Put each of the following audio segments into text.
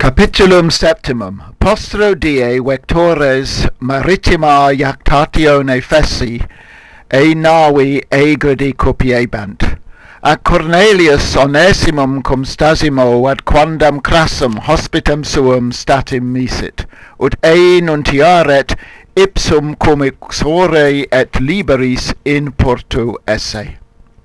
Capitulum septimum. Postero die vectores maritima jactatione fessi, e navi egredi cupiebant. Ac Cornelius Onesimum cum stasimo ad quandam crassum hospitem suum statim misit, ut nuntiaret ipsum cum exore et liberis in portu esse.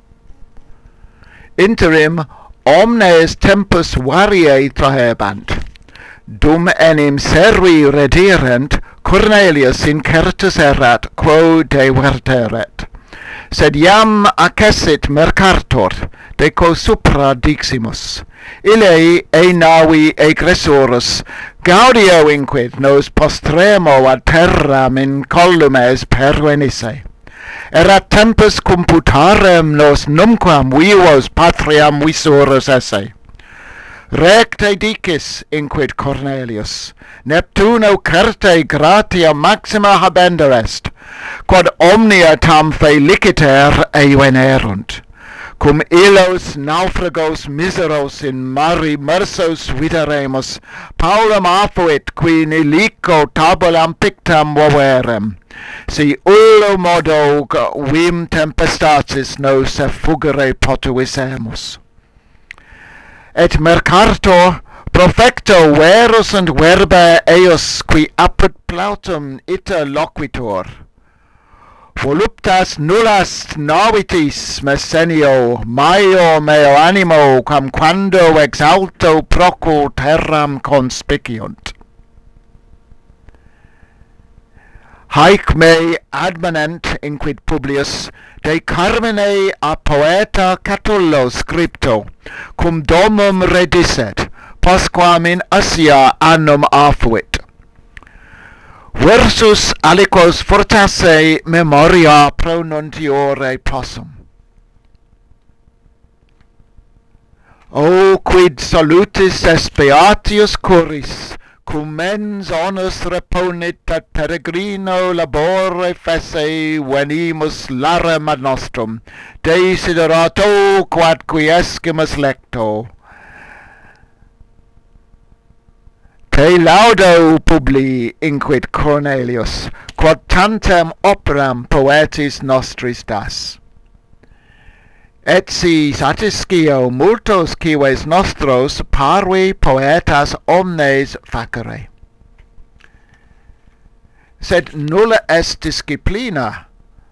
Interim omnes tempus variae trahebant. Dum enim servi redirent, Cornelius incertus erat quo deverteret. Sed iam accessit mercator, deco supra diximus. Ille navi egressurus, gaudio inquid nos postremo ad terram in collumes pervenisse. Erat tempus computarem nos numquam vivos patriam visurus esse. Recte dicis, inquid Cornelius, Neptuno certe gratia maxima habender est, quod omnia tam feliciter venerunt, cum illos naufragos miseros in mari mersos videremus, Paulum afuit qui nilico tabulam pictam voverem, si ullo modo vim tempestatis nos effugere potuissemus. Et mercator profecto verus and verba eos qui apud plautum ita loquitur. Voluptas nullas novitis messenio maior meo animo quam quando ex alto procu terram conspiciunt. Haec me admonent, inquid Publius, de carmine a poeta Catullo scripto, cum domum redisset, postquam in Asia annum afuit. Versus aliquos fortasse memoria pronuntiore possum. O quid salutis est beatius curis, cum mens onus reponit et peregrino labore fesse venimus larem ad nostrum, desiderato quad quiescimus lecto. Te laudo publi, inquid Cornelius, quod tantem operam poetis nostris das. Et si satiscio multos cives nostros parvi poetas omnes facere. Sed nulla est disciplina,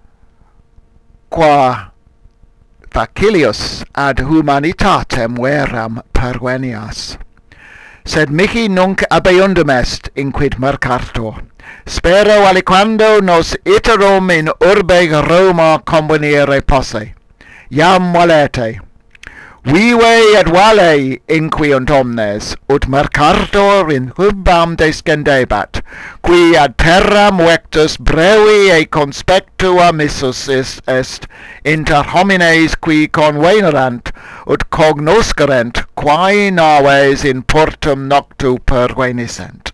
qua facilius ad humanitatem veram pervenias. Sed mihi nunc abeundum est, inquid mercator. Spero aliquando nos iterum in urbe Roma convenire posse. Iam valete. Vive et vale inquiunt omnes, ut mercator in hubam descendebat, qui ad terram vectus brevi e conspectua missus est inter homines qui convenerant, ut cognoscerent quae naves in portum noctu pervenissent.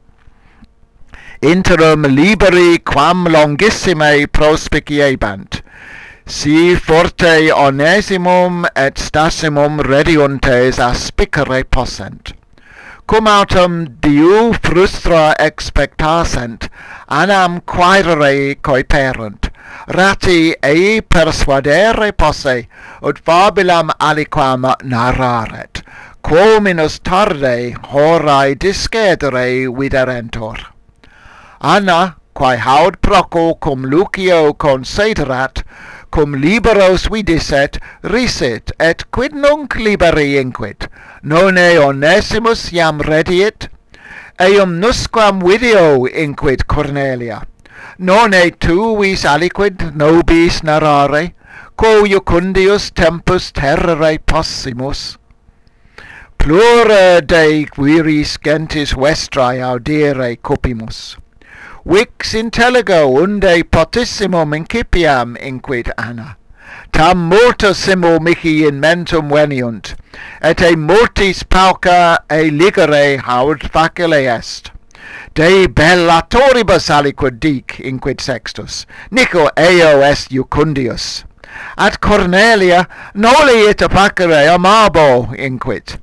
Interum liberi quam longissime prospiciebant, si forte Onesimum et Stasimum rediuntes aspicere possent. Cum autem diu frustra expectassent, annam quaerere coiperunt, rati ei persuadere posse, ut fabulam aliquam narraret, quo minus tarde horae discedere viderentur. Anna, quae haud proco cum Lucio considerat, cum liberos vidisset, risit, et quid nunc liberi inquid? Nonne Onesimus iam rediit? Eum nusquam video inquid Cornelia. Nonne tu vis aliquid nobis narrare, quo Jucundius tempus terrere possimus. Plura de viris gentis vestrae audire cupimus. Vix intelligo unde potissimum incipiam, inquid Anna. Tam multissimo mihi in mentum veniunt, et e multis pauca e ligere haud facile est. De bellatoribus aliquid dic, inquid Sextus, nico eo est Jucundius. At Cornelia noli ita facere amabo, inquit.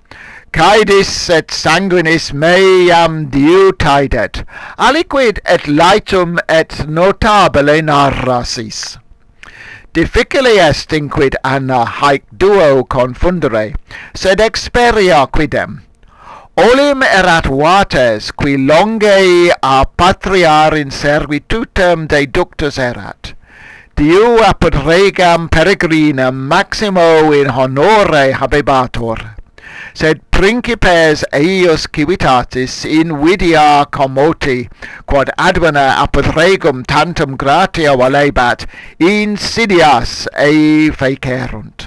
caedis et sanguinis meam diutaidet, aliquid et laetum et notabile narrasis. Difficile est inquid Anna haec duo confundere, sed experia quidem. Olim erat vates qui longe a patriar in servitutem deductus erat. Diu apud regam peregrinam maximo in honore habebatur. Sed principes eius civitatis invidia commoti, quod advena apud regum tantum gratia valebat, insidias ei fecerunt.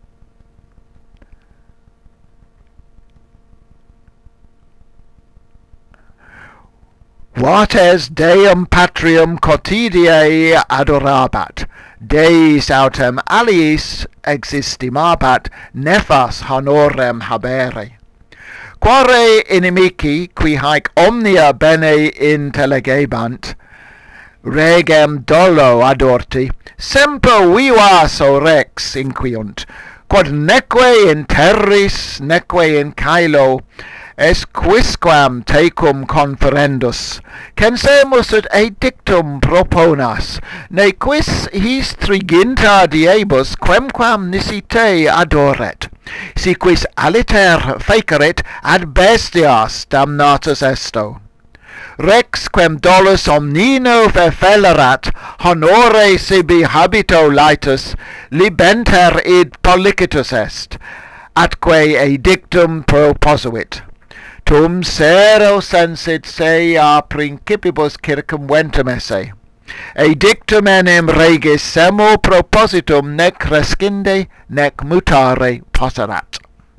Vates Deum Patrium quotidiae adorabat, Deis autem aliis existimabat, nefas honorem habere. Quare inimici, qui haec omnia bene intellegebant, regem dolo adorti, semper vivas o rex inquiunt, quod neque in terris, neque in caelo, es quisquam tecum conferendus, censemus et edictum proponas, ne quis his triginta diebus quemquam nisi te adoret, si quis aliter fecerit ad bestias damnatus esto. Rex quem dolus omnino fefellerat, honore sibi habito laetus, libenter id policitus est, atque edictum proposuit. Tum sero sensit se a principibus circumventum esse. Edictum enim regis semo propositum nec crescinde nec mutare poterat.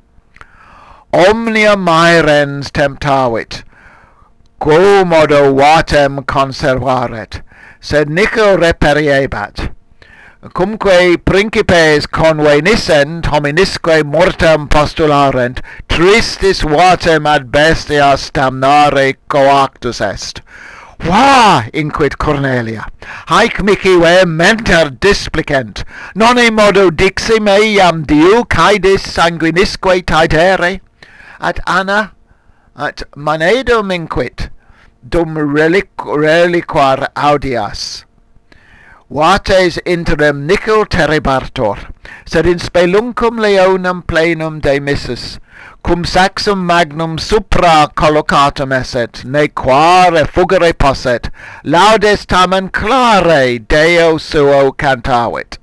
Omnia maerens temptavit, quomodo vatem conservaret, sed nihil reperiebat. Cumque principes convenissent hominisque mortem postularent, tristis vatem ad bestias damnare coactus est. Va, inquit Cornelia, haec mihi vehementer displicent, nonne modo dixi meam diu caedis sanguinisque taedere? At Anna, at manedum inquit, dum reliquar audias. Vates interim nihil terribartor, sed in speluncum leonum plenum demissus, cum saxum magnum supra collocatum esset, ne quare fugere posset, laudes tamen clare Deo suo cantavit.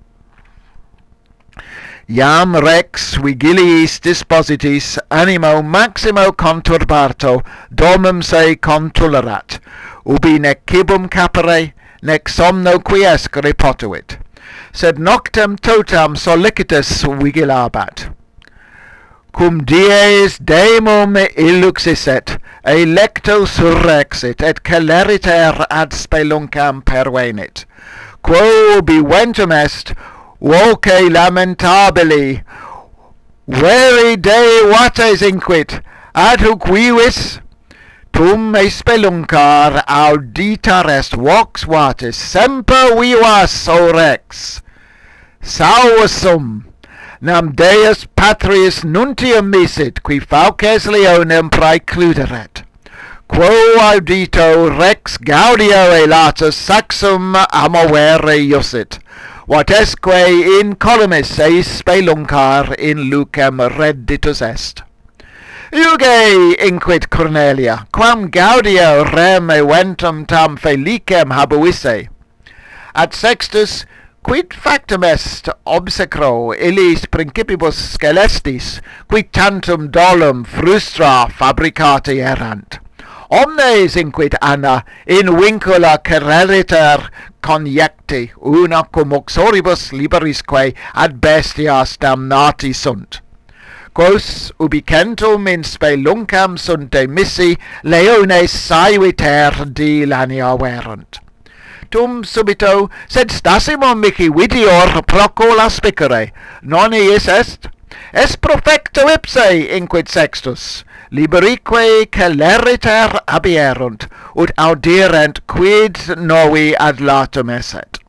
Iam rex vigiliis dispositis animo maximo conturbato domum se contulerat, ubi nec cibum capere, nec somno quiescere potuit, sed noctem totam solicitus vigilabat. Cum dies demum illuxisset, electo surrexit, et celeriter ad speluncam pervenit. Quo biventum est, voce lamentabili, veri Dei vates inquit, ad huc vivis? Tum me speluncar auditar est vox vatis, semper vivas o rex. Salvus sum, nam Deus Patris nuntium misit, qui fauces leonem praecluderet. Quo audito rex gaudio elatus saxum amovere iusit, vatesque in columis eis speluncar in lucem redditus est. Iuge, inquit Cornelia, quam gaudio rem eventum tam felicem habuisse. Ad Sextus, quid factum est obsecro illis principibus celestis, qui tantum dolum frustra fabricati erant. Omnes, inquit Anna, in vincula quereliter conjecti, una cum uxoribus liberisque ad bestias damnati sunt. Quos ubicentum in speluncam sunt demissi, leones saeviter dilania verunt. Tum subito, sed stasimo mihi vidior procula spicere, non iis est? Es profecto ipse, inquit Sextus, liberique celeriter abierunt, ut audirent quid novi ad latum esset.